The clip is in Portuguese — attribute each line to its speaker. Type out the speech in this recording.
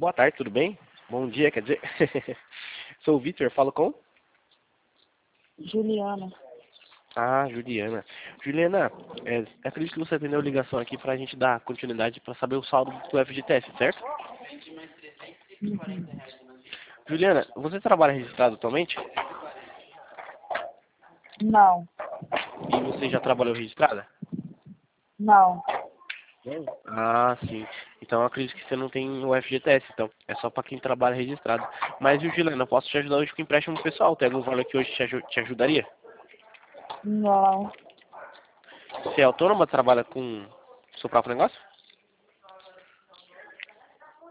Speaker 1: Boa tarde, tudo bem? Bom dia, quer dizer. Sou o Vitor, falo com?
Speaker 2: Juliana.
Speaker 1: Ah, Juliana. Juliana, acredito que você atendeu a ligação aqui pra gente dar continuidade pra saber o saldo do FGTS, certo?
Speaker 2: Uhum.
Speaker 1: Juliana, você trabalha registrado atualmente?
Speaker 2: Não,
Speaker 1: E você já trabalhou registrada?
Speaker 2: não.
Speaker 1: Ah, sim. Então eu acredito que você não tem o FGTS, então. É só pra quem trabalha registrado. Mas, viu, Juliana, eu posso te ajudar hoje com empréstimo pessoal. Tem algum valor que hoje te ajudaria?
Speaker 2: Não,
Speaker 1: Você é autônoma, trabalha com seu próprio negócio?